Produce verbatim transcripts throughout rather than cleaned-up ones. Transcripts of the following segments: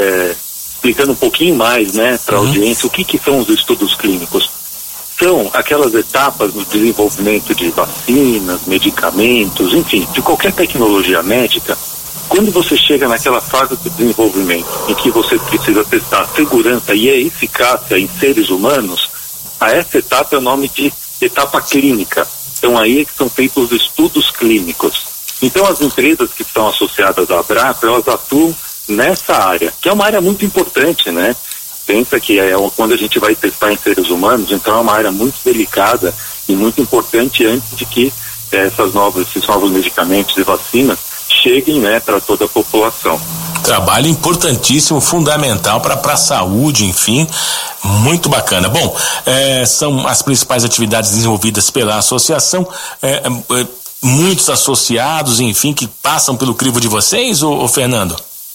é, explicando um pouquinho mais, né, para a uhum. audiência, o que, que são os estudos clínicos. São aquelas etapas do desenvolvimento de vacinas, medicamentos, enfim, de qualquer tecnologia médica. Quando você chega naquela fase do desenvolvimento em que você precisa testar segurança e a eficácia em seres humanos, a essa etapa é o nome de etapa clínica. Então aí é que são feitos os estudos clínicos. Então as empresas que estão associadas à Abracro, elas atuam nessa área, que é uma área muito importante, né? Pensa que é quando a gente vai testar em seres humanos, então é uma área muito delicada e muito importante antes de que essas novas, esses novos medicamentos e vacinas cheguem, né, para toda a população. Trabalho importantíssimo, fundamental para a saúde, enfim, muito bacana. Bom, é, são as principais atividades desenvolvidas pela associação, é, é, muitos associados, enfim, que passam pelo crivo de vocês, ô, ô Fernando?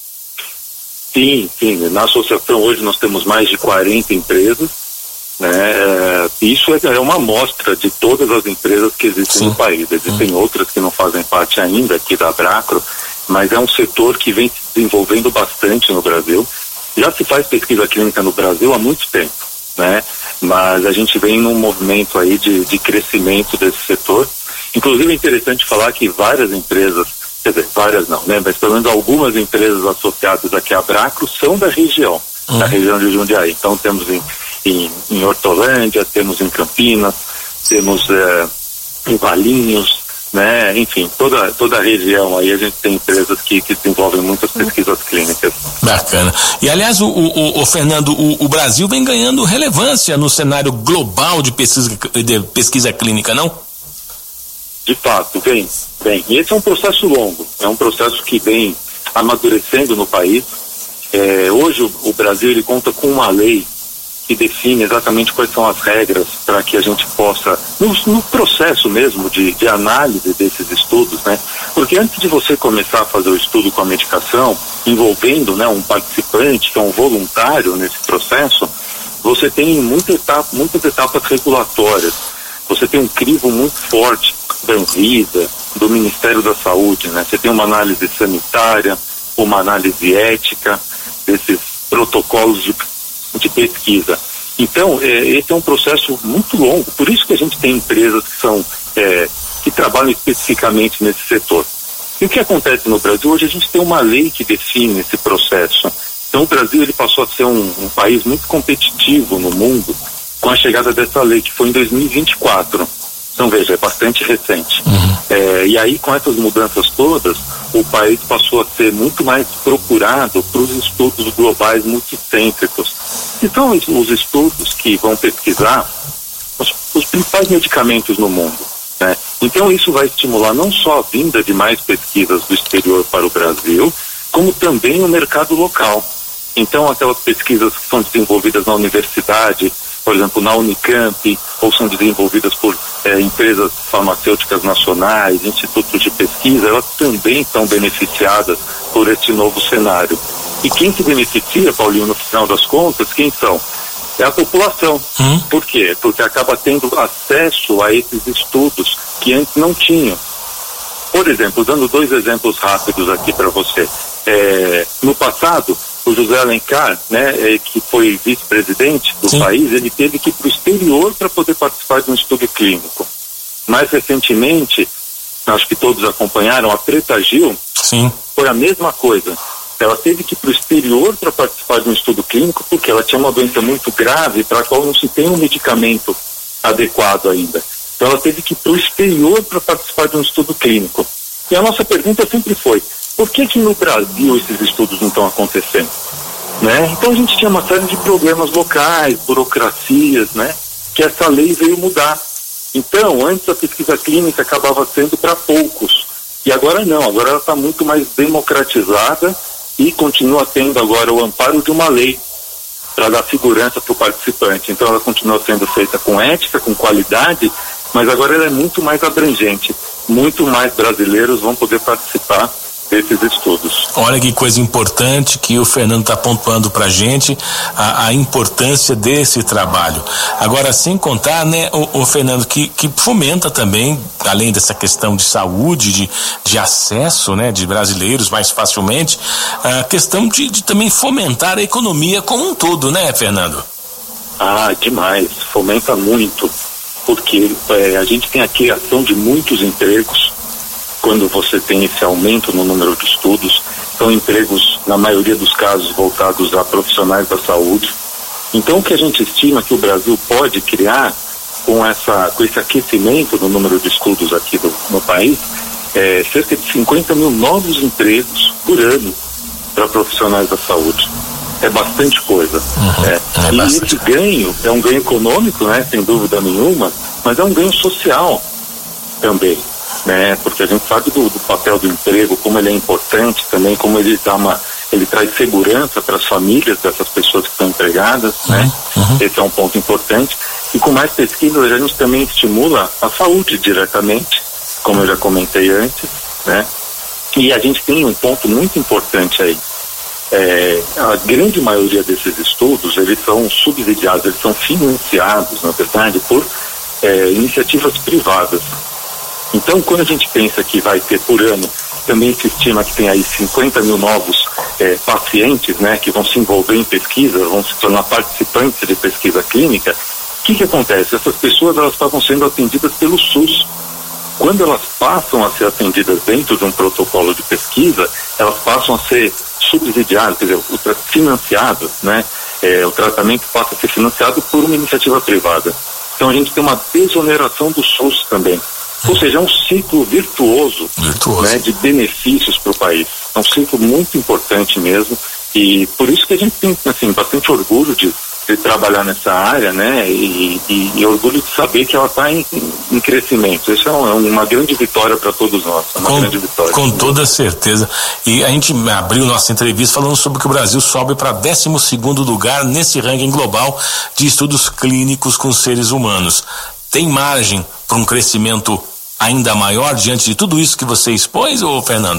Sim, sim, na associação hoje nós temos mais de quarenta empresas, né? É, isso é, é uma amostra de todas as empresas que existem sim. no país. Existem hum. outras que não fazem parte ainda aqui da Abracro, mas é um setor que vem se desenvolvendo bastante no Brasil. Já se faz pesquisa clínica no Brasil há muito tempo, né? Mas a gente vem num movimento aí de, de crescimento desse setor. Inclusive é interessante falar que várias empresas, quer dizer, várias não, né? Mas pelo menos algumas empresas associadas aqui à Abracro são da região, hum. da região de Jundiaí. Então temos em Em, em Hortolândia, temos em Campinas, temos é, em Valinhos, né? Enfim, toda, toda a região aí a gente tem empresas que, que desenvolvem muitas pesquisas clínicas. Bacana. E aliás, o, o, o Fernando, o, o Brasil vem ganhando relevância no cenário global de pesquisa, de pesquisa clínica, não? De fato, vem, vem. E esse é um processo longo, é um processo que vem amadurecendo no país. É, hoje o, o Brasil ele conta com uma lei que define exatamente quais são as regras para que a gente possa, no, no processo mesmo de, de análise desses estudos, né? Porque antes de você começar a fazer o estudo com a medicação, envolvendo, né, um participante, que é um voluntário nesse processo, você tem muita etapa, muitas etapas regulatórias. Você tem um crivo muito forte da Anvisa, do Ministério da Saúde, né? Você tem uma análise sanitária, uma análise ética desses protocolos de de pesquisa. Então, é, esse é um processo muito longo, por isso que a gente tem empresas que são, é, que trabalham especificamente nesse setor. E o que acontece no Brasil? Hoje a gente tem uma lei que define esse processo. Então o Brasil ele passou a ser um, um país muito competitivo no mundo com a chegada dessa lei, que foi em dois mil e vinte e quatro. Então veja, é bastante recente. Uhum. É, e aí com essas mudanças todas, o país passou a ser muito mais procurado para os estudos globais multicêntricos. Então os estudos que vão pesquisar os, os principais medicamentos no mundo, né? Então isso vai estimular não só a vinda de mais pesquisas do exterior para o Brasil, como também o mercado local. Então aquelas pesquisas que são desenvolvidas na universidade, por exemplo, na Unicamp, ou são desenvolvidas por é, empresas farmacêuticas nacionais, institutos de pesquisa, elas também são beneficiadas por este novo cenário. E quem se beneficia, Paulinho, no final das contas, quem são? É a população. Hum. Por quê? Porque acaba tendo acesso a esses estudos que antes não tinham. Por exemplo, dando dois exemplos rápidos aqui para você. É, no passado, o José Alencar, né, é, que foi vice-presidente do Sim. país, ele teve que ir para o exterior para poder participar de um estudo clínico. Mais recentemente, acho que todos acompanharam, a Preta Gil, Sim. foi a mesma coisa. Ela teve que ir para o exterior para participar de um estudo clínico porque ela tinha uma doença muito grave para a qual não se tem um medicamento adequado ainda. Então ela teve que ir para o exterior para participar de um estudo clínico. E a nossa pergunta sempre foi, por que que no Brasil esses estudos não estão acontecendo? Né? Então a gente tinha uma série de problemas locais, burocracias, né? Que essa lei veio mudar. Então, antes a pesquisa clínica acabava sendo para poucos. E agora não, agora ela está muito mais democratizada e continua tendo agora o amparo de uma lei para dar segurança para o participante. Então ela continua sendo feita com ética, com qualidade, mas agora ela é muito mais abrangente. Muito mais brasileiros vão poder participar desses estudos. Olha que coisa importante que o Fernando está pontuando para a gente, a importância desse trabalho. Agora, sem contar, né, o, o Fernando, que, que fomenta também, além dessa questão de saúde, de, de acesso, né, de brasileiros mais facilmente, a questão de, de também fomentar a economia como um todo, né, Fernando? Ah, demais, fomenta muito, porque é, a gente tem a criação de muitos empregos. Quando você tem esse aumento no número de estudos, são empregos, na maioria dos casos, voltados a profissionais da saúde. Então, o que a gente estima que o Brasil pode criar com, essa, com esse aquecimento no número de estudos aqui do, no país, é cerca de cinquenta mil novos empregos por ano para profissionais da saúde. É bastante coisa. Uhum, é. É e bastante. esse ganho é um ganho econômico, né, sem dúvida nenhuma, mas é um ganho social também. Né, porque a gente sabe do, do papel do emprego, como ele é importante também, como ele dá uma, ele traz segurança para as famílias dessas pessoas que estão empregadas, uhum, né? Uhum. Esse é um ponto importante. E com mais pesquisas a gente também estimula a saúde diretamente, como eu já comentei antes, né? E a gente tem um ponto muito importante aí. É, a grande maioria desses estudos, eles são subsidiados, eles são financiados, na verdade, por é, iniciativas privadas. Então, quando a gente pensa que vai ter por ano, também se estima que tem aí cinquenta mil novos eh, pacientes, né, que vão se envolver em pesquisa, vão se tornar participantes de pesquisa clínica. O que que acontece? Essas pessoas, elas estavam sendo atendidas pelo SUS. Quando elas passam a ser atendidas dentro de um protocolo de pesquisa, elas passam a ser subsidiadas, quer dizer, financiadas, né? Eh, o tratamento passa a ser financiado por uma iniciativa privada. Então, a gente tem uma desoneração do SUS também. Ou seja, é um ciclo virtuoso, virtuoso. Né, de benefícios para o país. É um ciclo muito importante mesmo, e por isso que a gente tem, assim, bastante orgulho de, de trabalhar nessa área, né, e, e, e orgulho de saber que ela está em, em crescimento. Isso é, um, é uma grande vitória para todos nós. É uma com, grande vitória. Com toda certeza. E a gente abriu nossa entrevista falando sobre que o Brasil sobe para décimo segundo lugar nesse ranking global de estudos clínicos com seres humanos. Tem margem para um crescimento ainda maior diante de tudo isso que você expôs, ô Fernando?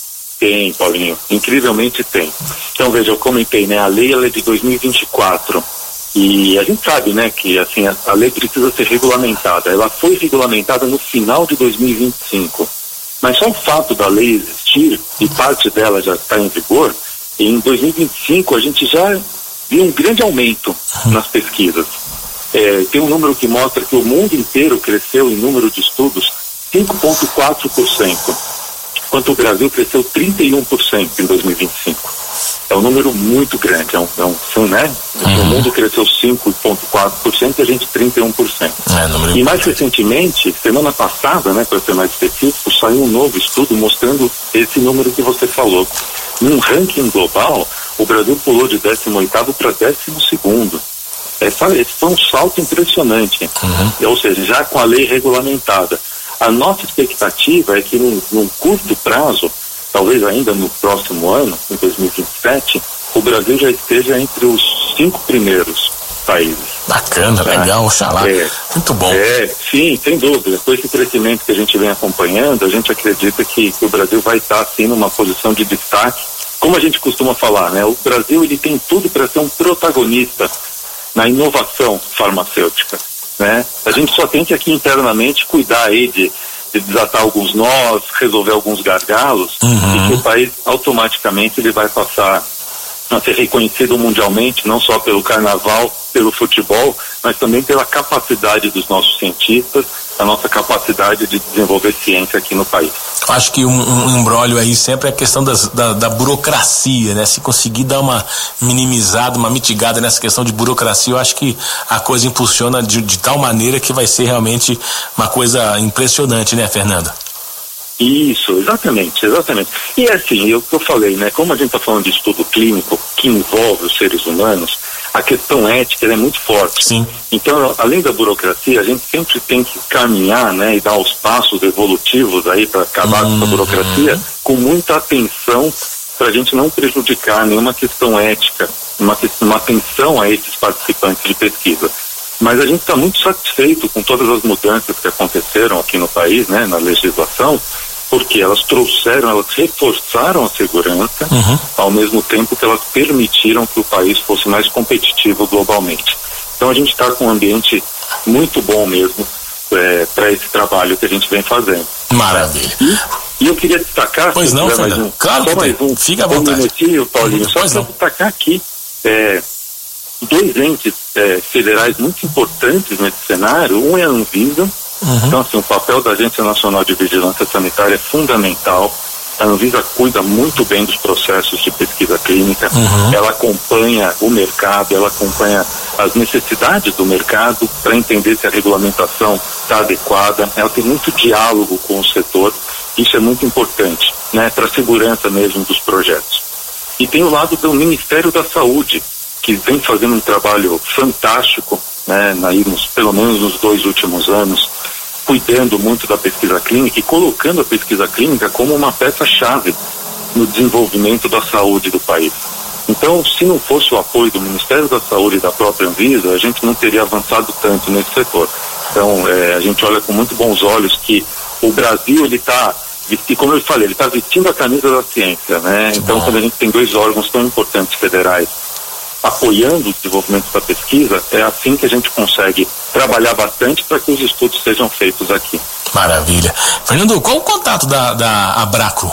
Tem, Paulinho, incrivelmente tem. Então, veja, eu comentei, né, a lei ela é de dois mil e vinte e quatro, e a gente sabe, né, que assim, a, a lei precisa ser regulamentada. Ela foi regulamentada no final de dois mil e vinte e cinco, mas só o fato da lei existir, e parte dela já está em vigor, e em dois mil e vinte e cinco a gente já viu um grande aumento nas pesquisas. É, tem um número que mostra que o mundo inteiro cresceu em número de estudos cinco vírgula quatro por cento, enquanto o Brasil cresceu trinta e um por cento em dois mil e vinte e cinco. É um número muito grande, é um, é um né? Uhum. O mundo cresceu cinco vírgula quatro por cento e a gente trinta e um por cento. É, e mais recentemente, semana passada, né, para ser mais específico, saiu um novo estudo mostrando esse número que você falou. Num ranking global, o Brasil pulou de décimo oitavo para décimo segundo. Essa, esse foi um salto impressionante, uhum. Ou seja, já com a lei regulamentada. A nossa expectativa é que num, num curto prazo, talvez ainda no próximo ano, em dois mil e vinte e sete, o Brasil já esteja entre os cinco primeiros países. Bacana, tá? Legal, oxalá. É, muito bom. É, sim, sem dúvida. Com esse crescimento que a gente vem acompanhando, a gente acredita que, que o Brasil vai estar, assim, numa posição de destaque. Como a gente costuma falar, né? O Brasil, ele tem tudo para ser um protagonista na inovação farmacêutica, né? A gente só tem que aqui internamente cuidar aí de, de desatar alguns nós, resolver alguns gargalos, uhum. E que o país automaticamente ele vai passar a ser reconhecido mundialmente, não só pelo carnaval, pelo futebol, mas também pela capacidade dos nossos cientistas, a nossa capacidade de desenvolver ciência aqui no país. Acho que um, um embrólio aí sempre é a questão das, da, da burocracia, né? Se conseguir dar uma minimizada, uma mitigada nessa questão de burocracia, eu acho que a coisa impulsiona de, de tal maneira que vai ser realmente uma coisa impressionante, né, Fernando? Isso, exatamente, exatamente. E assim, eu que eu falei, né? Como a gente está falando de estudo clínico que envolve os seres humanos, a questão ética é muito forte. Sim. Então, além da burocracia, a gente sempre tem que caminhar, né, e dar os passos evolutivos aí para acabar uhum. com essa burocracia, com muita atenção para a gente não prejudicar nenhuma questão ética, uma, uma atenção a esses participantes de pesquisa. Mas a gente está muito satisfeito com todas as mudanças que aconteceram aqui no país, né, na legislação, porque elas trouxeram, elas reforçaram a segurança, uhum. ao mesmo tempo que elas permitiram que o país fosse mais competitivo globalmente. Então a gente está com um ambiente muito bom mesmo é, para esse trabalho que a gente vem fazendo. Maravilha. E, e eu queria destacar... Pois não, Fernando. Um, claro que mais tem. Um, Fica à vontade. Um minutinho, Paulinho, só para destacar aqui é, dois entes é, federais muito importantes nesse cenário. Um é a Anvisa. Uhum. Então, assim, o papel da Agência Nacional de Vigilância Sanitária é fundamental. A Anvisa cuida muito bem dos processos de pesquisa clínica, uhum. ela acompanha o mercado, ela acompanha as necessidades do mercado para entender se a regulamentação está adequada, ela tem muito diálogo com o setor, isso é muito importante, né, para a segurança mesmo dos projetos. E tem o lado do Ministério da Saúde, que vem fazendo um trabalho fantástico, né, na, nos, pelo menos nos dois últimos anos, cuidando muito da pesquisa clínica e colocando a pesquisa clínica como uma peça-chave no desenvolvimento da saúde do país. Então, se não fosse o apoio do Ministério da Saúde e da própria Anvisa, a gente não teria avançado tanto nesse setor. Então, é, a gente olha com muito bons olhos que o Brasil, ele está, como eu falei, ele está vestindo a camisa da ciência, né? Então, quando a gente tem dois órgãos tão importantes federais apoiando o desenvolvimento da pesquisa, é assim que a gente consegue trabalhar bastante para que os estudos sejam feitos aqui. Maravilha. Fernando, qual o contato da, da Abracro?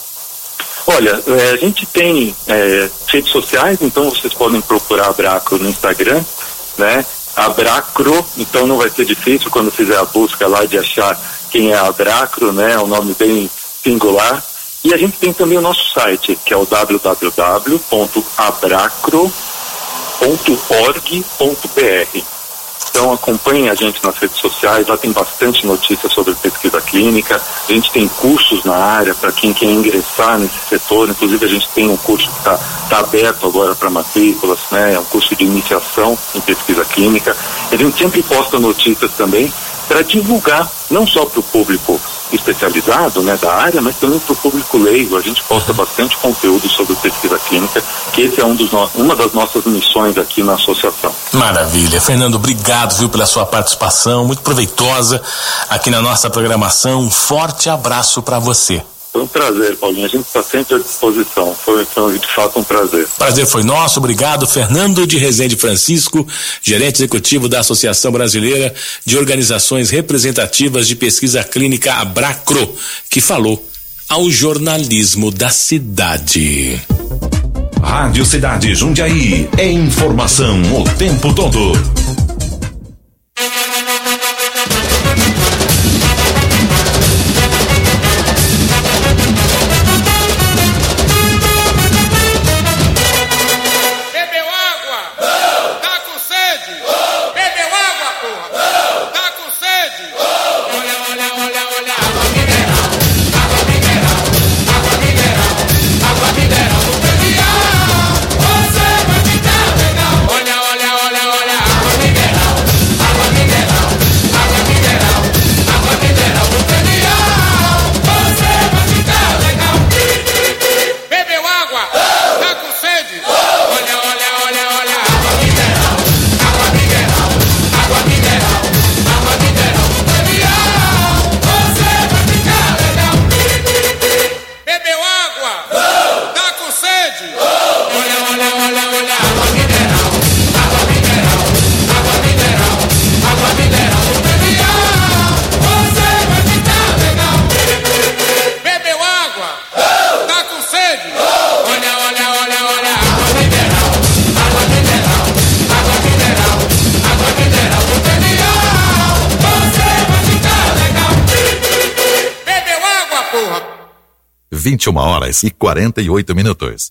Olha, é, a gente tem é, redes sociais, então vocês podem procurar a Abracro no Instagram, né? Abracro, então não vai ser difícil quando fizer a busca lá de achar quem é a Abracro, né? É um nome bem singular. E a gente tem também o nosso site, que é o w w w ponto abracro ponto org ponto b r. Então acompanhem a gente nas redes sociais, lá tem bastante notícia sobre pesquisa clínica, a gente tem cursos na área para quem quer ingressar nesse setor, inclusive a gente tem um curso que está tá aberto agora para matrículas, né? É um curso de iniciação em pesquisa clínica. A gente sempre posta notícias também para divulgar, não só para o público especializado, né, da área, mas também para o público leigo. A gente posta bastante conteúdo sobre pesquisa clínica, que esse é um dos no... uma das nossas missões aqui na associação. Maravilha. Fernando, obrigado, viu, pela sua participação, muito proveitosa aqui na nossa programação. Um forte abraço para você. Foi um prazer, Paulinho. A gente está sempre à disposição. Foi, foi de fato um prazer. Prazer foi nosso. Obrigado, Fernando de Rezende Francisco, gerente executivo da Associação Brasileira de Organizações Representativas de Pesquisa Clínica, Abracro, que falou ao jornalismo da cidade. Rádio Cidade Jundiaí. É informação o tempo todo. vinte e uma horas e quarenta e oito minutos.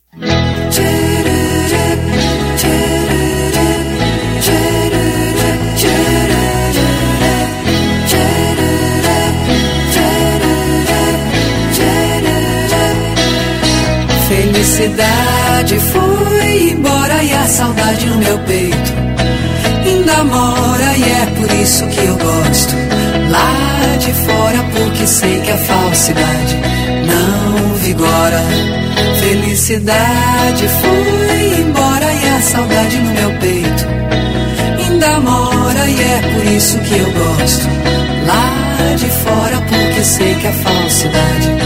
Felicidade foi embora e a saudade no meu peito ainda mora, e é por isso que eu gosto lá de fora, porque sei que a falsidade não vigora. Felicidade foi embora e a saudade no meu peito ainda mora, e é por isso que eu gosto lá de fora, porque sei que a falsidade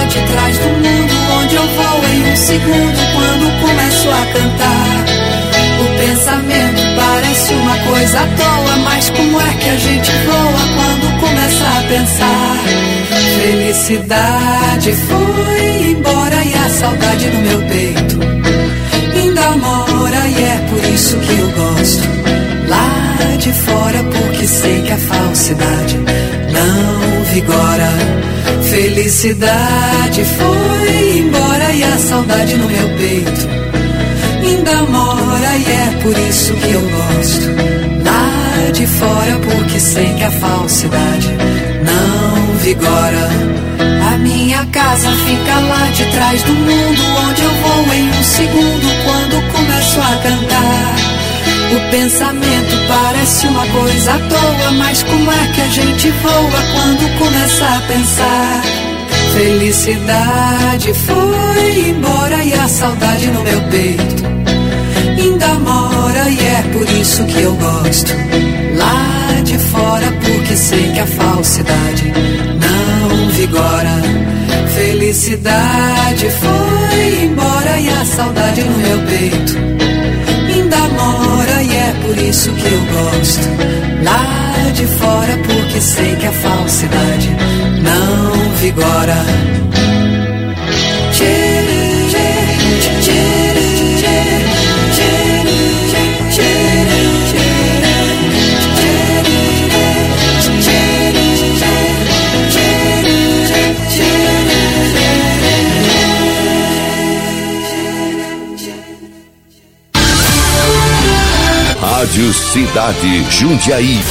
de trás do mundo, onde eu vou em um segundo quando começo a cantar. O pensamento parece uma coisa à toa, mas como é que a gente voa quando começa a pensar? Felicidade foi embora e a saudade no meu peito ainda mora, e é por isso que eu gosto lá de fora, porque sei que a falsidade não vigora. Felicidade foi embora e a saudade no meu peito ainda mora, e é por isso que eu gosto lá de fora, porque sei que a falsidade não vigora. A minha casa fica lá de trás do mundo, onde eu vou em um segundo quando começo a cantar. O pensamento parece uma coisa à toa, mas como é que a gente voa quando começa a pensar? Felicidade foi embora e a saudade no meu peito ainda mora, e é por isso que eu gosto lá de fora, porque sei que a falsidade não vigora. Felicidade foi embora e a saudade no meu peito ainda mora, e é por isso que eu gosto lá de fora, porque sei que a falsidade não vigora. Tchê, tchê, tchê, Rádio Cidade Jundiaí.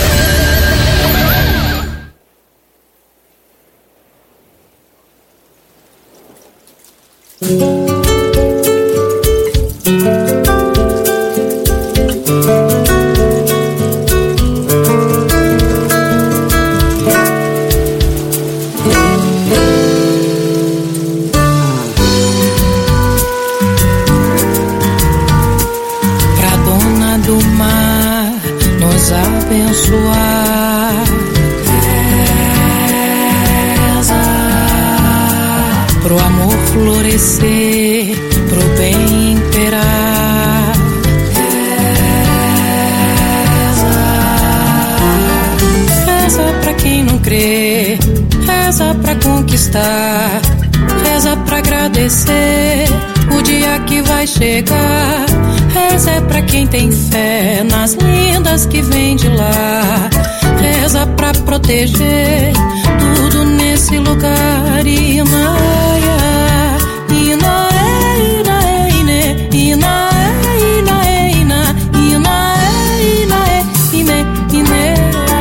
Reza pra agradecer o dia que vai chegar. Reza é pra quem tem fé nas lindas que vem de lá. Reza pra proteger tudo nesse lugar. Inaia, inae, inae, ine, inae, inae, ina, inae, inae, ine, ine.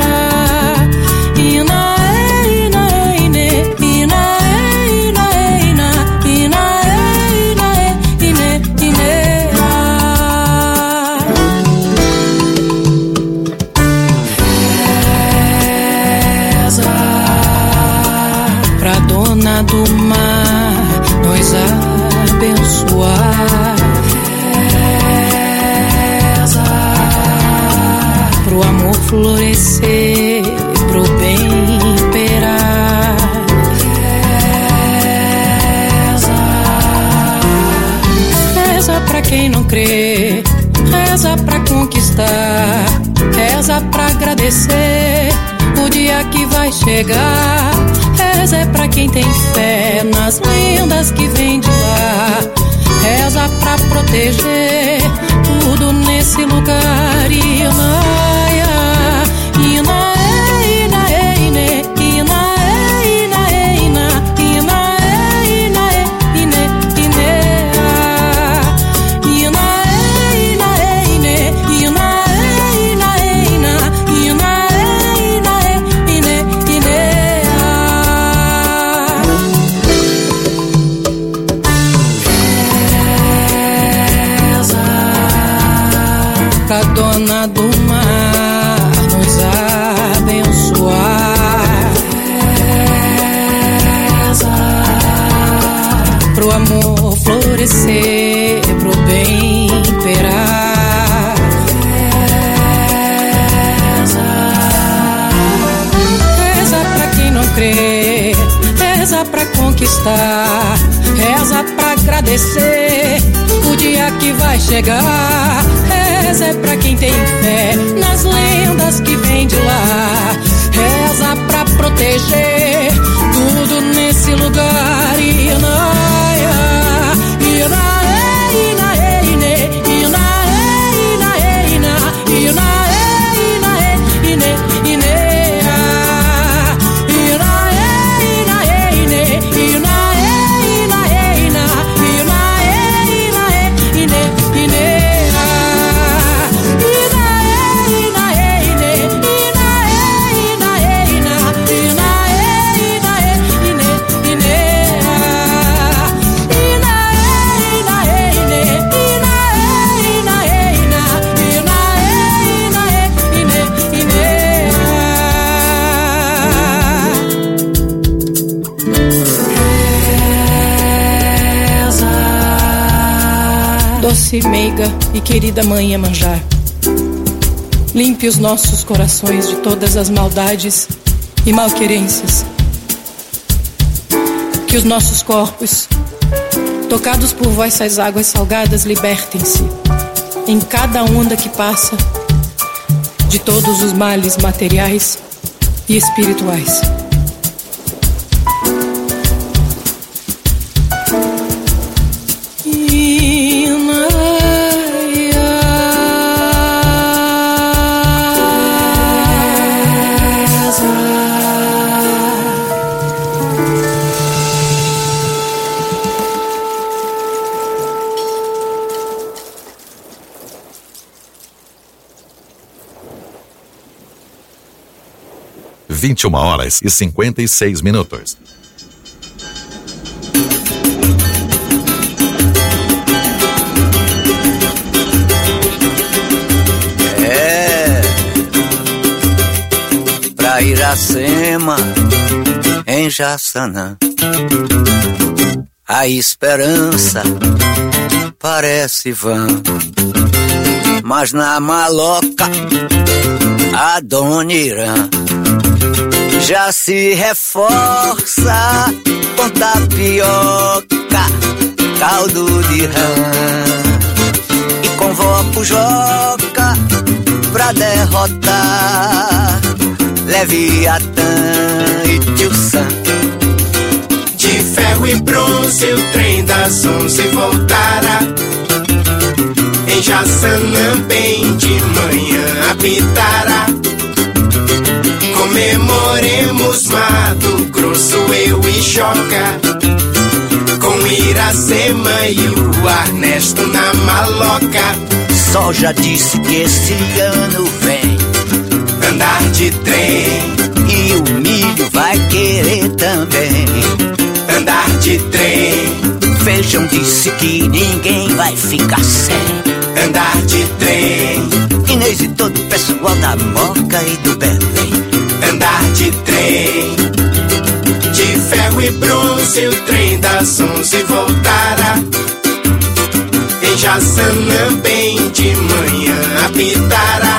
Do mar nos abençoar. Reza pro amor florescer, pro bem imperar. Reza, reza pra quem não crê, reza pra conquistar. Reza pra agradecer o dia que vai chegar. Reza é pra quem tem fé nas lendas que vem de lá. Reza pra proteger tudo nesse lugar. Inaia, inae, inae, ine, inae, inae, ina, inae, inae, ine, inea. Inae, inae, ine, inae, inae, ina, inae, inae, ine, inea. A dona do mar nos abençoar. Reza pro amor florescer, pro bem imperar. Reza, reza pra quem não crê, reza pra conquistar, reza pra agradecer o dia que vai chegar. Reza é pra quem tem fé nas lendas que vem de lá. Reza pra proteger tudo nesse lugar. Inaia, inae, inae, ine, inae, inae, ina, inae, inae, ine, inea, inae, inae, ine, inae, inae, ina, inae, inae, ine, inea, inae, inae, ine, inae, inae, ina, inae, inae, ine, inea, doce, meiga e querida mãe Iemanjá, limpe os nossos corações de todas as maldades e malquerências. Que os nossos corpos, tocados por vossas águas salgadas, libertem-se em cada onda que passa de todos os males materiais e espirituais. vinte e uma horas e cinquenta e seis minutos. É pra Iracema, em Jaçanã, a esperança parece vã, mas na maloca a Dona Irã já se reforça com tapioca, caldo de rã, e convoca o Joca pra derrotar Leviatã e Tio Sam. De ferro e bronze o trem das onze voltará, em Jaçanã bem de manhã apitará. Comemoremos Mato Grosso, eu e Joca, com Iracema e o Ernesto na maloca. Só já disse que esse ano vem andar de trem, e o milho vai querer também andar de trem. Feijão disse que ninguém vai ficar sem andar de trem. Inês e todo o pessoal da Moca e do Belém andar de trem. De ferro e bronze o trem das onze voltará, em Jaçanã bem de manhã apitará.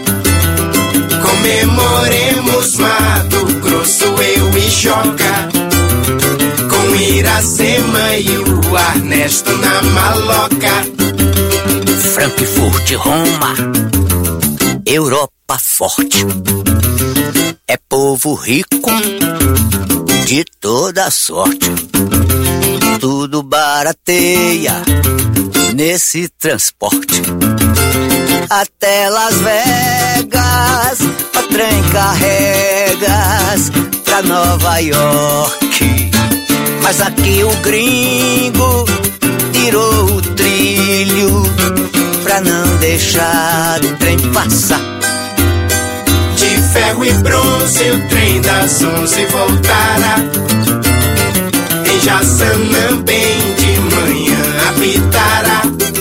Comemoremos Mato Grosso, eu e Joca, com Iracema e o Ernesto na maloca. Frankfurt, Roma, Europa forte, é povo rico de toda sorte. Tudo barateia nesse transporte. Até Las Vegas o trem carregas pra Nova York. Mas aqui o gringo tirou o trilho pra não deixar o trem passar. De ferro e bronze o trem das onze voltará, em Jaçanã bem de manhã apitará.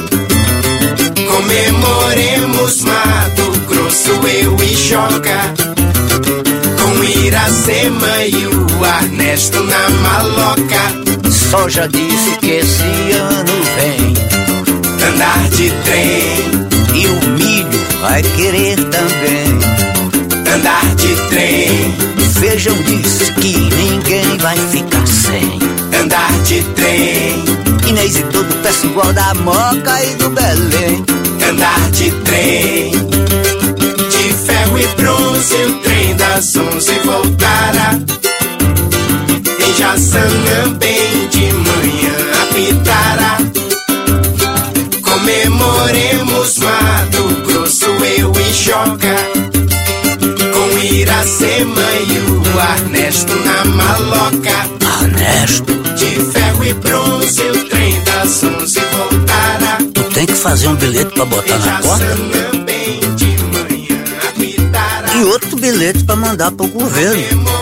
Comemoremos Mato Grosso, eu e Joca, com Iracema e o Ernesto na maloca. Só já disse que esse ano vem andar de trem, e o milho vai querer também andar de trem. Feijão disse que ninguém vai ficar sem andar de trem. Inês e todo o pessoal da Moca e do Belém. Andar de trem, de ferro e bronze, o trem das onze voltará. Em Jaçanã bem de manhã apitará. Comemoremos Mato Grosso, eu e Joca, com Iracema e o Arnesto na maloca. Ernesto, de ferro e bronze, o trem das onze voltará. Tu tem que fazer um bilhete pra botar na porta bem de manhã apitará. e outro bilhete pra mandar pro governo.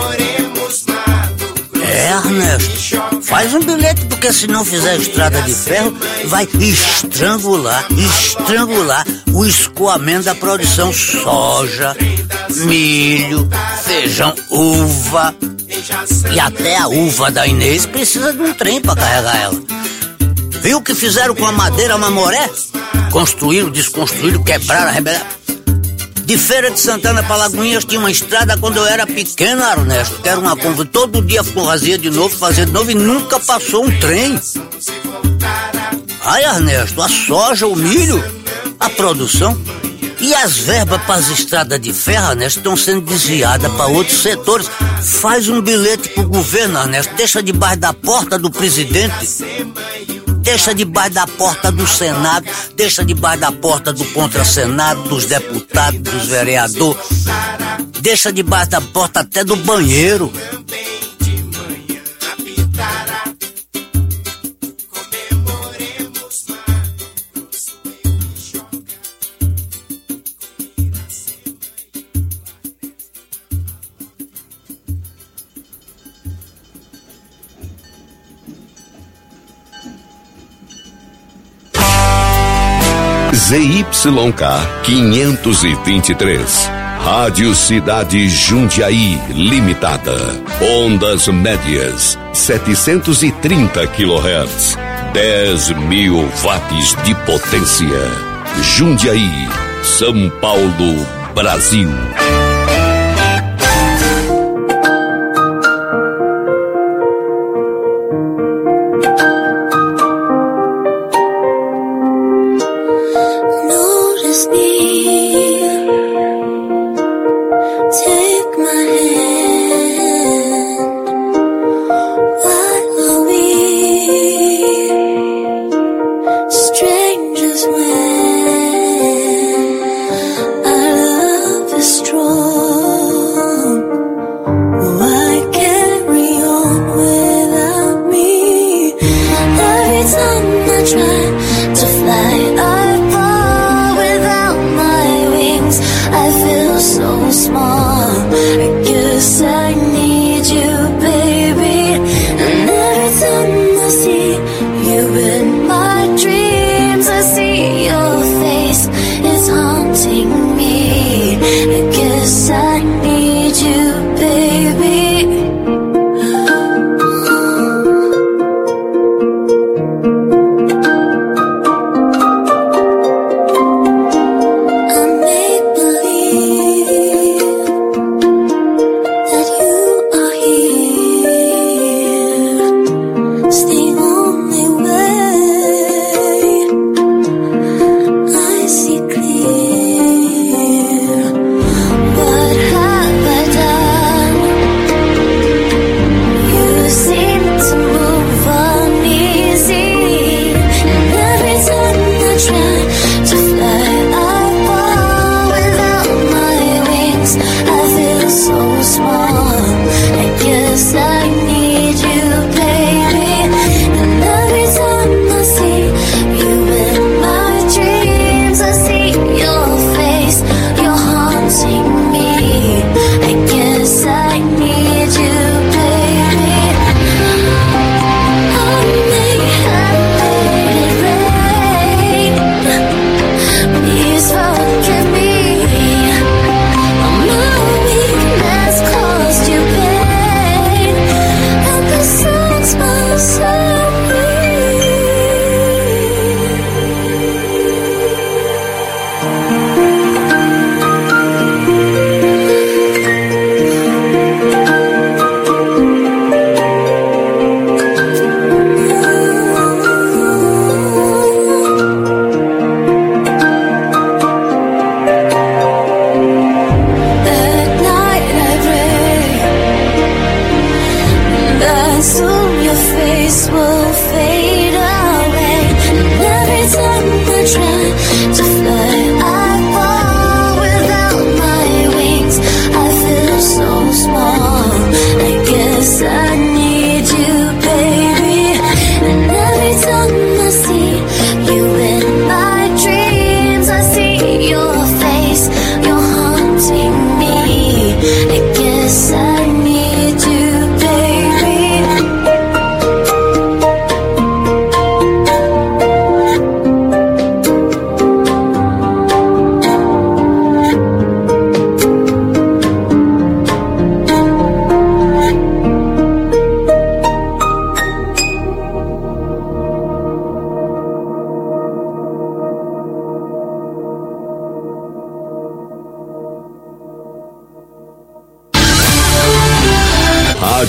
É, Ernesto, faz um bilhete, porque se não fizer estrada de ferro, vai estrangular, estrangular o escoamento da produção soja, milho, feijão, uva. E até a uva da Inês precisa de um trem pra carregar ela. Viu o que fizeram com a madeira mamoré? Construíram, desconstruíram, quebraram, arrebentaram. De Feira de Santana para Lagoinhas tinha uma estrada quando eu era pequeno, Ernesto, que era uma conva. Todo dia fazia de novo, fazia de novo e nunca passou um trem. Ai, Ernesto, a soja, o milho, a produção e as verbas para as estradas de ferro, Ernesto, estão sendo desviadas para outros setores. Faz um bilhete pro governo, Ernesto, deixa debaixo da porta do presidente. Deixa debaixo da porta do Senado, deixa debaixo da porta do Contra-Senado, dos deputados, dos vereadores, deixa debaixo da porta até do banheiro. Z Y K quinhentos e vinte e três, Rádio Cidade Jundiaí Limitada, ondas médias setecentos e trinta quilohertz, dez mil watts de potência. Jundiaí, São Paulo, Brasil. It's the only way.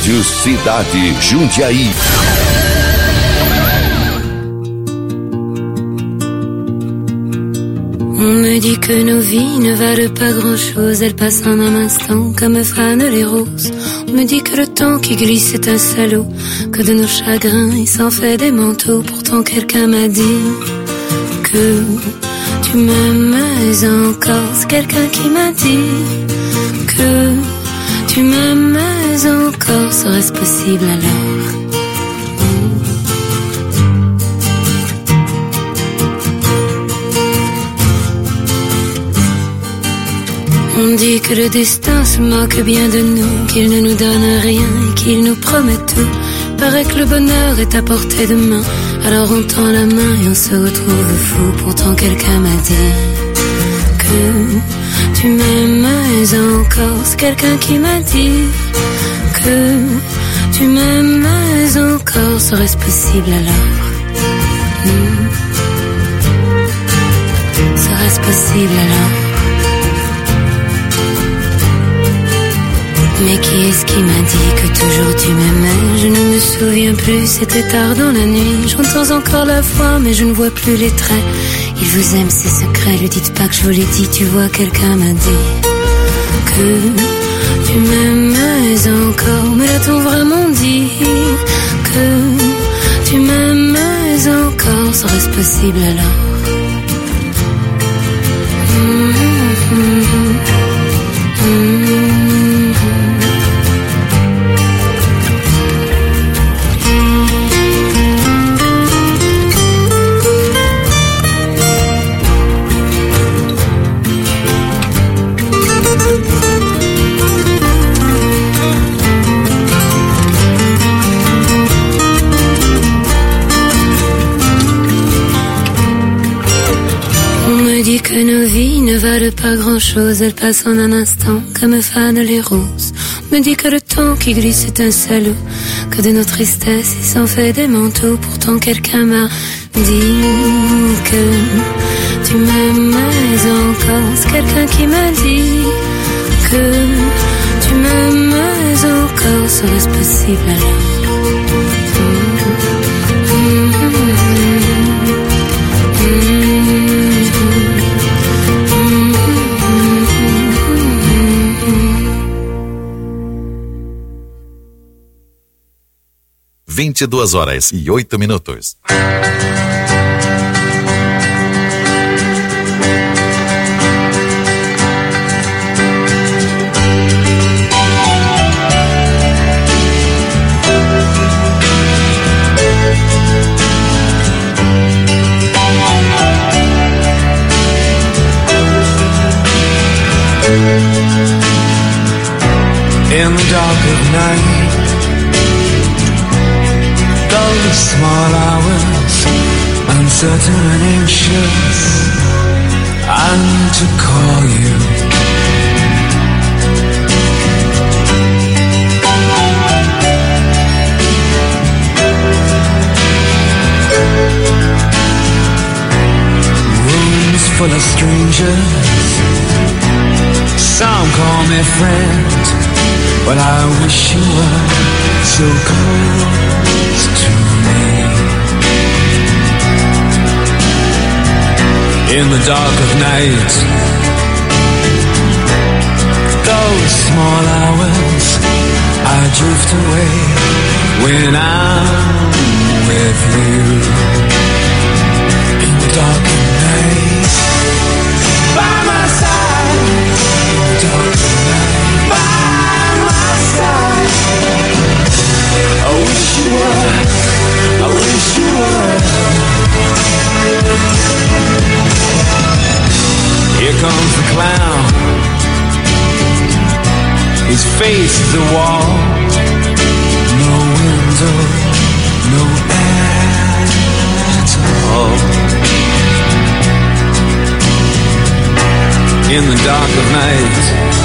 Rádio Cidade Jundiaí. On me dit que nos vies ne valent pas grand-chose, elles passent en un instant comme fanent les roses. On me dit que le temps qui glisse est un salaud, que de nos chagrins il s'en fait des manteaux. Pourtant quelqu'un m'a dit que tu m'aimes encore. C'est quelqu'un qui m'a dit que tu m'aimes encore. Serait-ce possible alors? On dit que le destin se moque bien de nous, qu'il ne nous donne rien et qu'il nous promet tout. Paraît que le bonheur est à portée de main, alors on tend la main et on se retrouve fou. Pourtant quelqu'un m'a dit que tu m'aimes encore. C'est quelqu'un qui m'a dit que tu m'aimes encore. Serait-ce possible alors? hmm. Serait-ce possible alors? Mais qui est-ce qui m'a dit que toujours tu m'aimais? Je ne me souviens plus, c'était tard dans la nuit. J'entends encore la voix, mais je ne vois plus les traits. Il vous aime, ses secrets, lui dites pas que je vous l'ai dit. Tu vois, quelqu'un m'a dit que tu m'aimais encore. Mais l'a-t-on vraiment dit que tu m'aimais encore? Serait-ce possible alors? mmh, mmh, mmh. Que nos vies ne valent pas grand-chose, elles passent en un instant comme fanent les roses. On me dit que le temps qui glisse est un salaud, que de nos tristesses il s'en fait des manteaux. Pourtant quelqu'un m'a dit que tu m'aimais encore. C'est quelqu'un qui m'a dit que tu m'aimais encore. Serait-ce possible alors? mmh, mmh, mmh. vinte e duas horas e oito minutos. In the dark of night, those small hours, uncertain and anxious, I need to call you. Rooms full of strangers, some call me friend, but I wish you were so close to me. In the dark of night, those small hours, I drift away when I'm with you. In the dark of night, by my side. In the dark of night, by my side. I wish you were, I wish you were. Here comes the clown, his face is a wall. No window, no air at all. In the dark of night,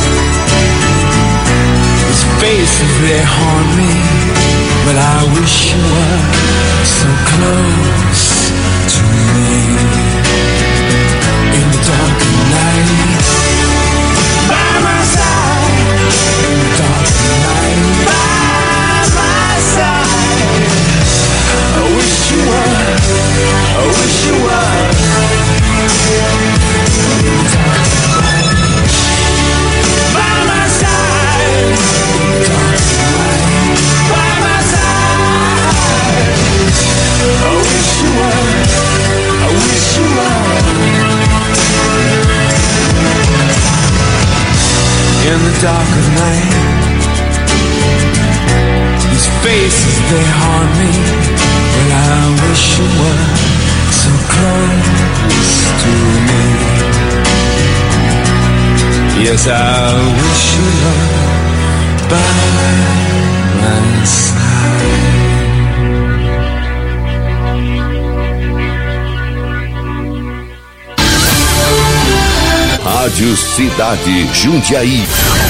his faces they haunt me, but I wish you were so close to me. In the dark of night, by my side. In the dark of night, by in the dark of night. These faces, they haunt me, but I wish you were so close to me. Yes, I wish you were by my side. Rádio Cidade Jundiaí.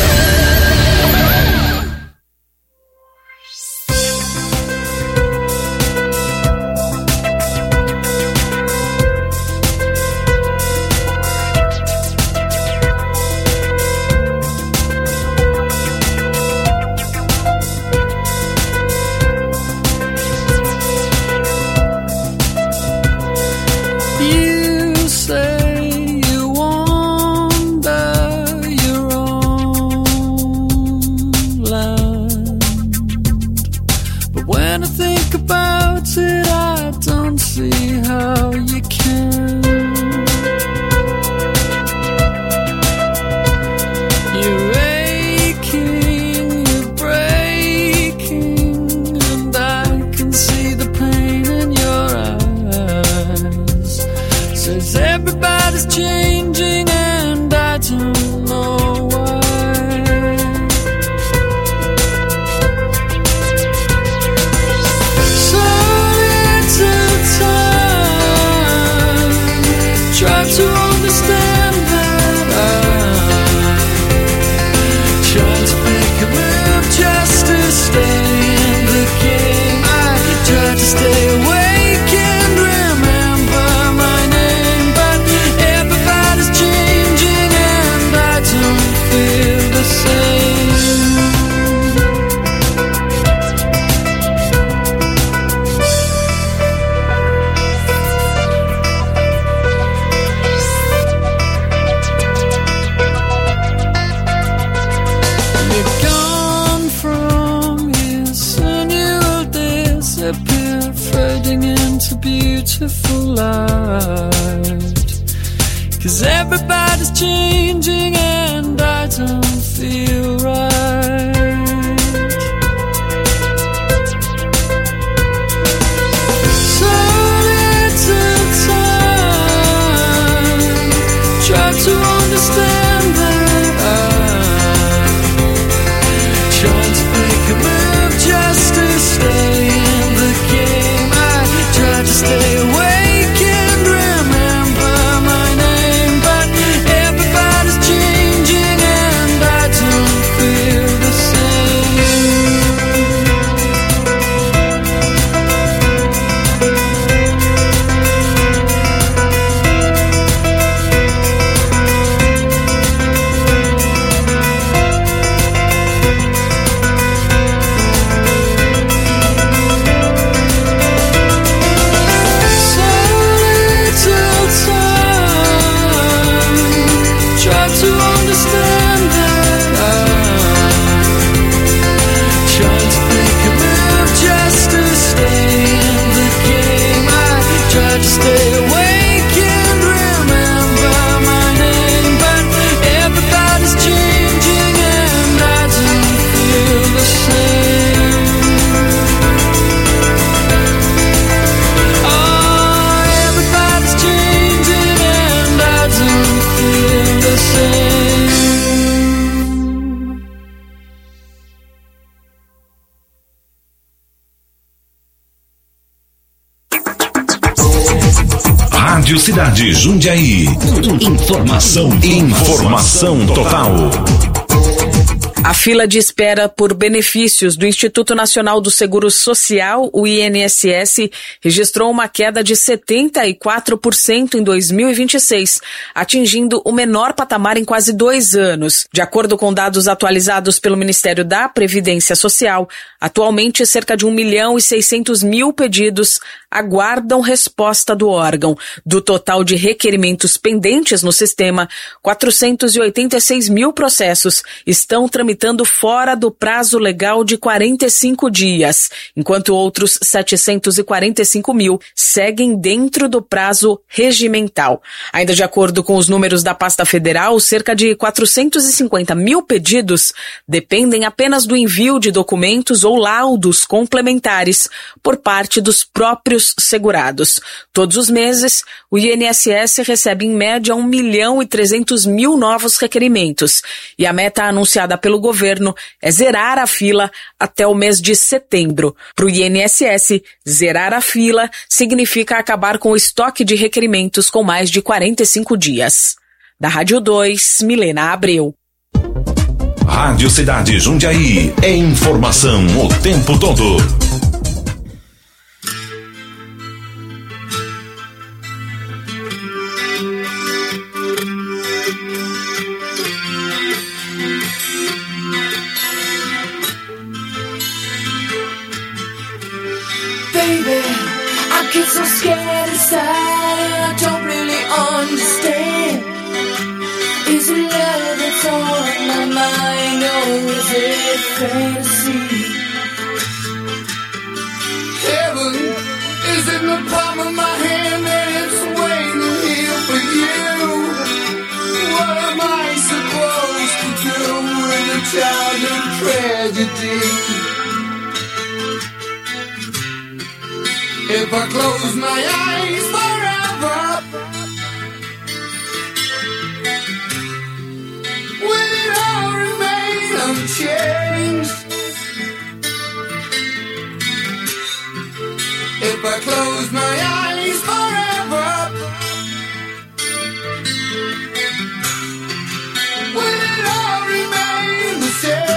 Rádio Cidade Jundiaí. Informação, informação total. A fila de espera por benefícios do Instituto Nacional do Seguro Social, o I N S S, registrou uma queda de setenta e quatro por cento em dois mil e vinte e seis, atingindo o menor patamar em quase dois anos. De acordo com dados atualizados pelo Ministério da Previdência Social, atualmente cerca de um milhão e seiscentos mil pedidos aguardam resposta do órgão. Do total de requerimentos pendentes no sistema, quatrocentos e oitenta e seis mil processos estão tramitados tramitando fora do prazo legal de quarenta e cinco dias, enquanto outros setecentos e quarenta e cinco mil seguem dentro do prazo regimental. Ainda de acordo com os números da pasta federal, cerca de quatrocentos e cinquenta mil pedidos dependem apenas do envio de documentos ou laudos complementares por parte dos próprios segurados. Todos os meses, o I N S S recebe em média um milhão e trezentos mil novos requerimentos e a meta anunciada pelo governo é zerar a fila até o mês de setembro. Para o I N S S, zerar a fila significa acabar com o estoque de requerimentos com mais de quarenta e cinco dias. Da Rádio dois, Milena Abreu. Rádio Cidade Jundiaí. É informação o tempo todo. Baby, I get so scared inside, I don't really understand. Is it love that's on my mind, or is it fantasy? Heaven is in the palm of my hand, and it's waiting here for you. What am I supposed to do with a childhood tragedy? If I close my eyes forever, will it all remain unchanged? If I close my eyes forever, will it all remain the same?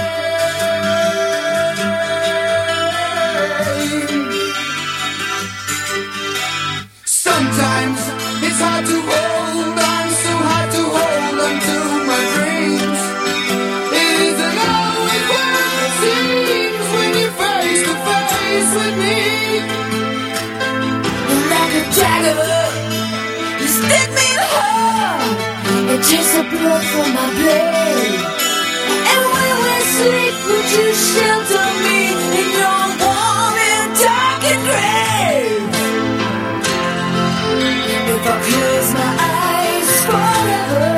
Sometimes it's hard to hold on, so hard to hold on to my dreams. It isn't always what it seems when you're face to face with me. Like a dagger, you stick me in the heart. It takes the blood from my blade. And when we sleep, would you shelter me in your warm and darkened grave? If I close my eyes forever,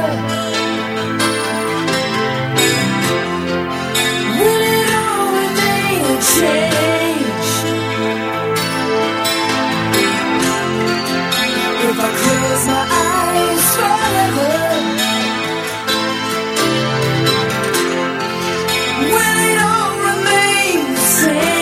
will it all remain unchanged? If I close my eyes forever, will it all remain the same?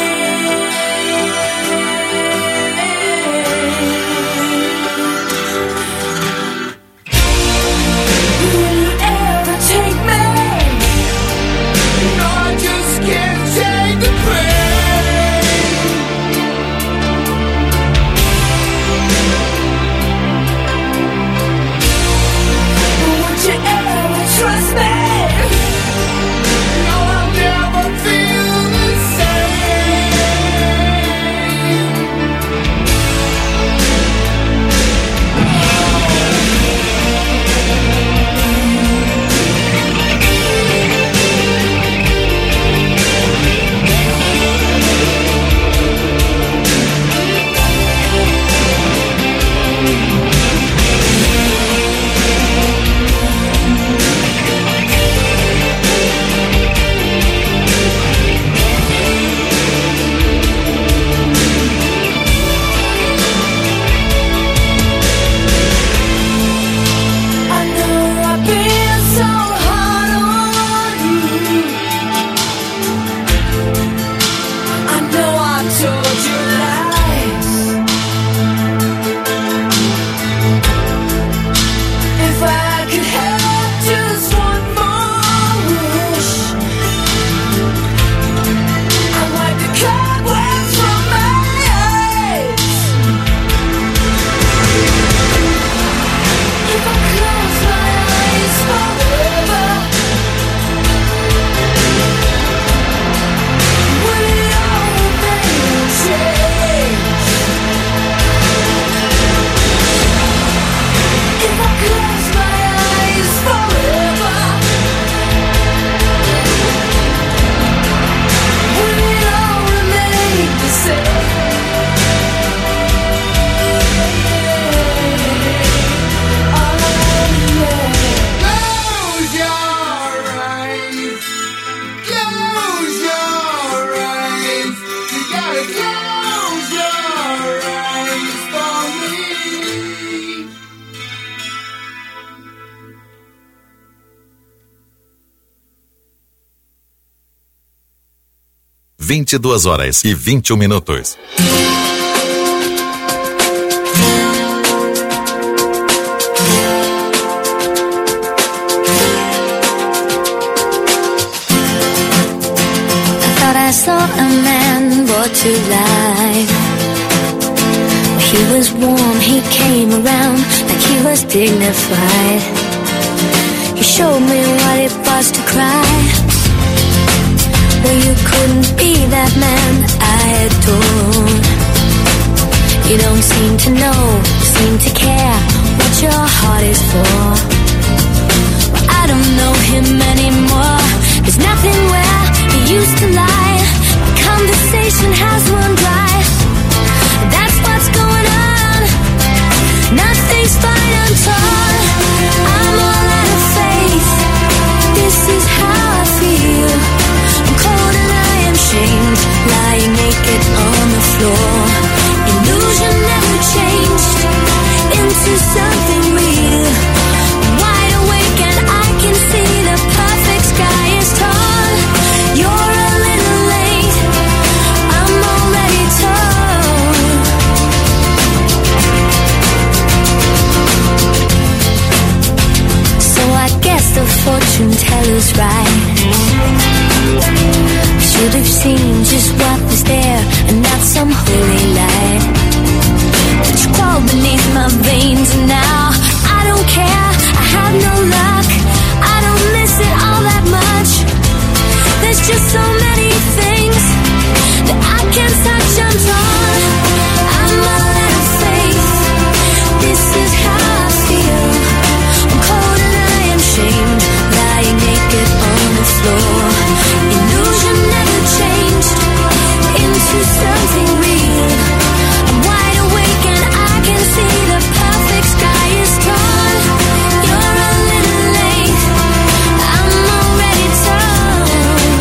vinte e duas horas e vinte e um minutos. I saw a man brought to life. He was warm, he came around like he was dignified. He showed me what it was to cry. Well, you couldn't be that man I adore. You don't seem to know, seem to care what your heart is for. Well, I don't know him anymore. There's nothing where he used to lie. The conversation has run dry. That's what's going on. Nothing's fine, I'm torn. I'm all out of faith. This is how I feel. I'm cold and I am shamed, lying naked on the floor. Illusion never changed into something real. I'm wide awake and I can see the perfect sky is tall. You're a little late, I'm already told. So I guess the fortune teller's right. Should have seen just what was there and not some holy light. But you crawl beneath my veins and now I don't care, I have no luck. I don't miss it all that much. There's just so many things that I can't touch, I'm torn. I'm all out of faith. This is how I feel. I'm cold and I am shamed, lying naked on the floor. Illusion never changed into something real. I'm wide awake and I can see the perfect sky is torn. You're a little late, I'm already torn.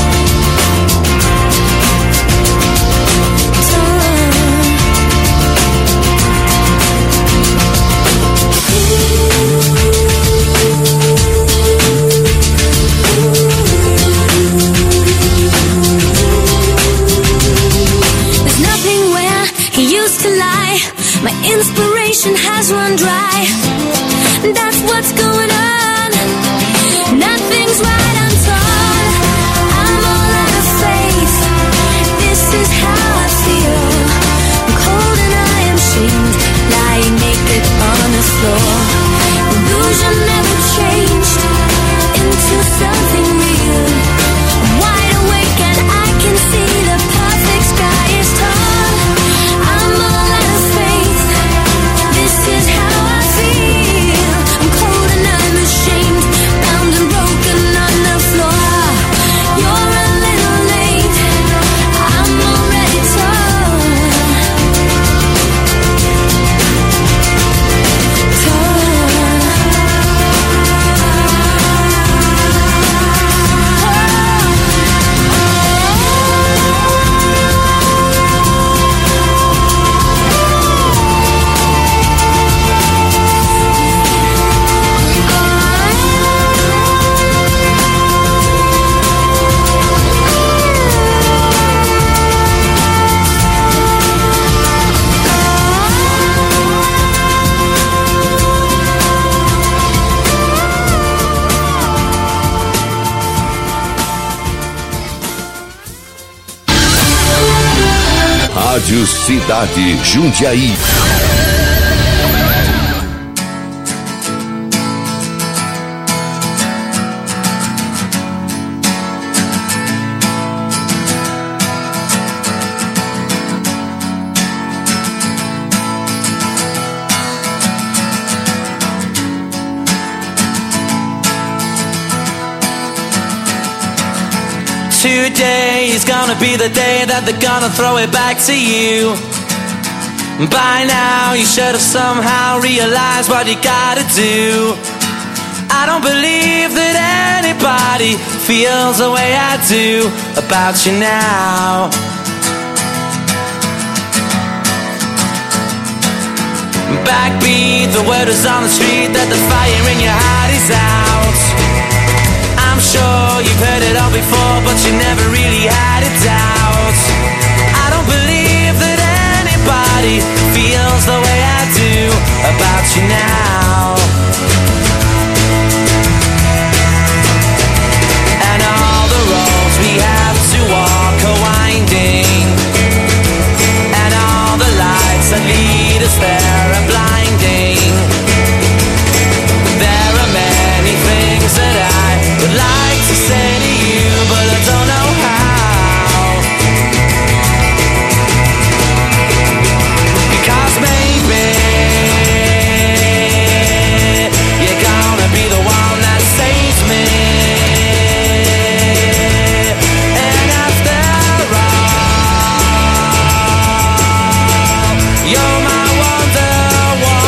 There's nothing where he used to lie. My inspiration has run dry. That's what's going on. Nothing's right, I'm torn. I'm all out of faith. This is how I feel. I'm cold and I am shamed, lying naked on the floor. Illusion never changed into something real. I'm wide awake and I can see the perfect sky is tall. I'm all out of faith. This is how I feel. I'm cold and I'm ashamed, bound and broken on the floor. You're a little late, I'm already torn. Rádio Cidade Jundiaí. Today is gonna be the day that they're gonna throw it back to you. By now you should have somehow realized what you gotta do. I don't believe that anybody feels the way I do about you now. Backbeat, the word is on the street that the fire in your heart is out. I'm sure you've heard it all before, but you never really had a doubt. I don't believe that anybody feels the way I do about you now. And all the roads we have to walk are winding, and all the lights that lead us there are blinding. There are many things that I would like to say to you, but I don't know how. Because maybe you're gonna be the one that saves me. And after all, you're my wonderwall.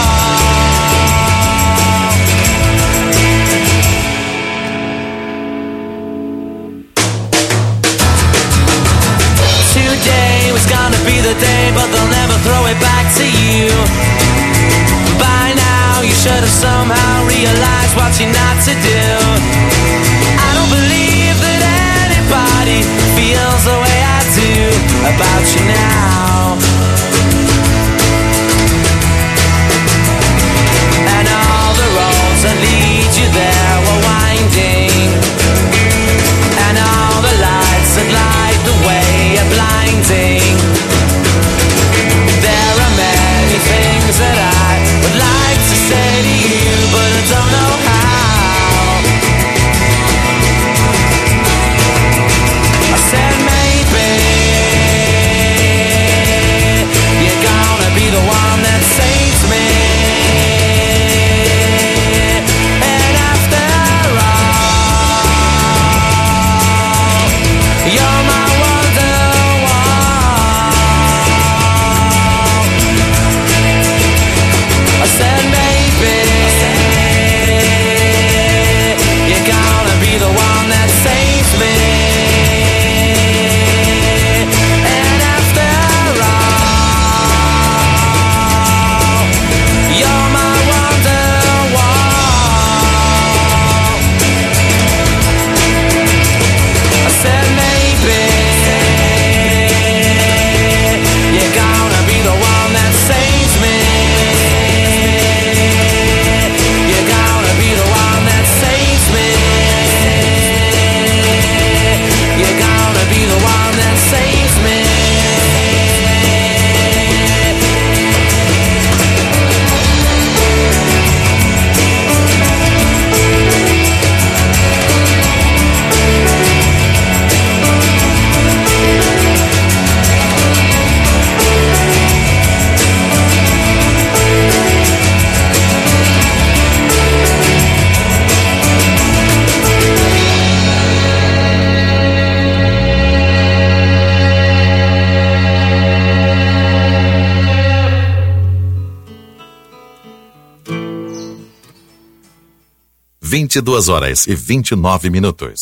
Today was gonna be the day, but they'll never throw it back to you. By now you should have somehow realized what you're not to do. I don't believe that anybody feels the way I do about you now. And all the roads that lead you there were winding, and all the lights that light the way are blinding. There are many things that I would like to say to you, but I don't know how. I said maybe you're gonna be the one that saves me. And after all, you're my wonderwall. I said maybe you're gonna be the one that saves me. And after all, you're my wonderwall. I said maybe you're gonna be the one that saves me. You're gonna be the one that saves me. You're gonna be the one that saves me. vinte e duas horas e vinte e nove minutos.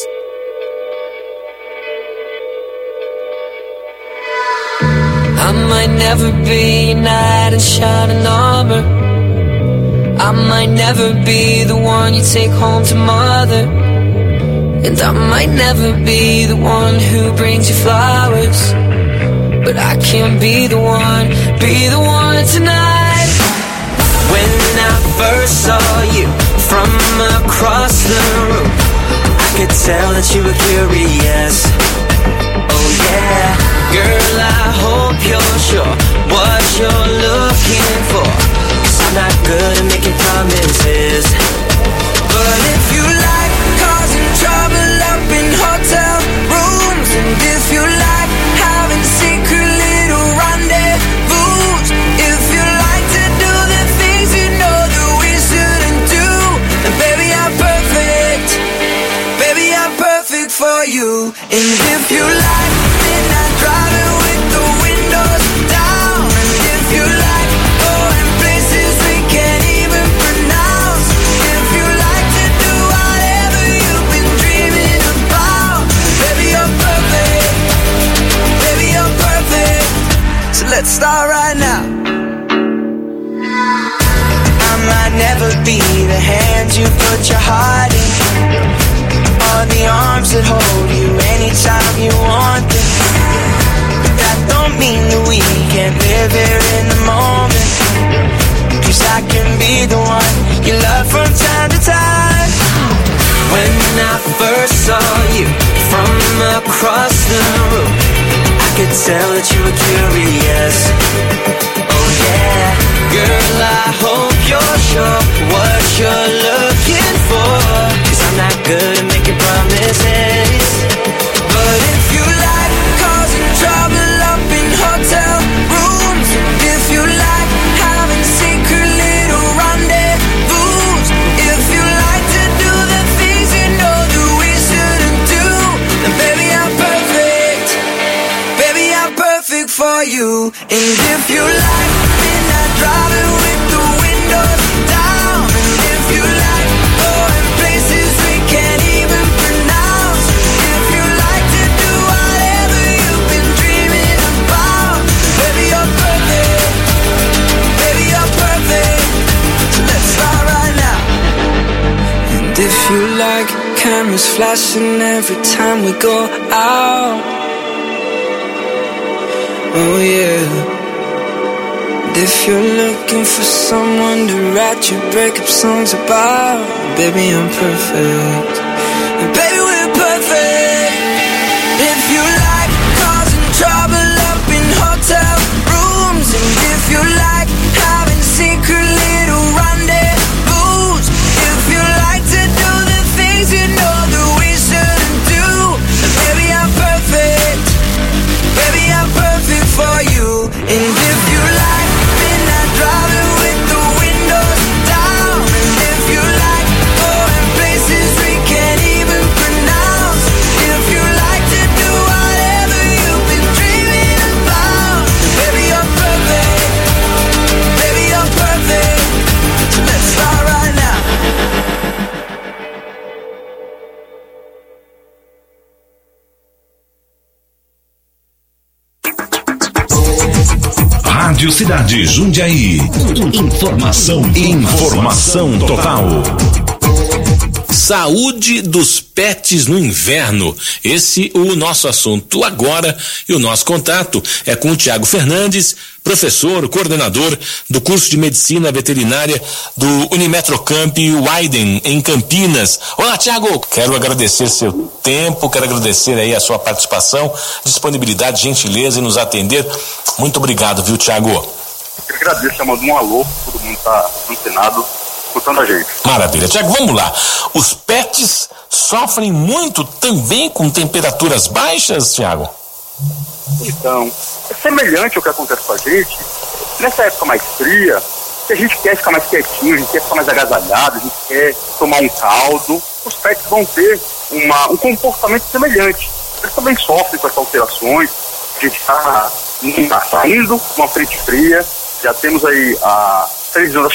I might never be a knight in shining armor. I might never be the one you take home to mother. And I might never be the one who brings you flowers. But I can't be the one, be the one tonight. When I first saw you from across the room, I could tell that you were curious. Oh yeah, girl, I hope you're sure what you're looking for, 'cause I'm not good at making promises. But if you like causing trouble up in hotel rooms, and if you like having secret little rendezvous, if you like to do the things you know that we shouldn't do, then baby I'm perfect, baby I'm perfect for you. And if you like midnight driving with the windows down, and if you like going places we can't even pronounce, if you like to do whatever you've been dreaming about, baby you're perfect, baby you're perfect. So let's start right now. I might never be the hand you put your heart in, or are the arms that hold you anytime you want them. But that don't mean that we can't live here in the moment. Cause I can be the one you love from time to time. When I first saw you from across the room, I could tell that you were curious. Oh yeah, girl, I hope you're sure what you're looking for. Cause I'm not good at making promises. But if you like causing trouble up in hotel rooms, if you like having secret little rendezvous, if you like to do the things you know that we shouldn't do, then baby I'm perfect. Baby I'm perfect for you. And if you like midnight driving with the windows down, and if you like going places we can't even pronounce, if you like to do whatever you've been dreaming about, baby you're perfect. Baby you're perfect. So let's start right now. And if you like cameras flashing every time we go out, oh yeah. And if you're looking for someone to write your breakup songs about, baby I'm perfect. And baby we're perfect. If you like causing trouble up in hotel rooms, and if you like having secret little rendezvous, if you like to do the things you know that we shouldn't do, then baby I'm perfect. Baby I'm perfect for you. And if you like midnight driving with the windows down, and if you like going places we can't even pronounce, if you like to do whatever you've been dreaming about, baby you're perfect. Baby you're perfect. So let's start right now. Rádio Cidade Jundiaí. Informação, informação total. Saúde dos pets no inverno. Esse o nosso assunto agora, e o nosso contato é com o Tiago Fernandes, professor, coordenador do curso de Medicina Veterinária do Unimetrocamp Weiden, em Campinas. Olá, Tiago, quero agradecer seu tempo, quero agradecer aí a sua participação, disponibilidade, gentileza em nos atender. Muito obrigado, viu, Tiago? Eu agradeço, chamando um alô, todo mundo está antenado, escutando a gente. Maravilha. Tiago, vamos lá. Os pets sofrem muito também com temperaturas baixas, Tiago? Então, é semelhante ao que acontece com a gente. Nessa época mais fria, se a gente quer ficar mais quietinho, a gente quer ficar mais agasalhado, a gente quer tomar um caldo, os pets vão ter uma, um comportamento semelhante. Eles também sofrem com essas alterações. A gente está tá saindo uma frente fria, já temos aí a previsão da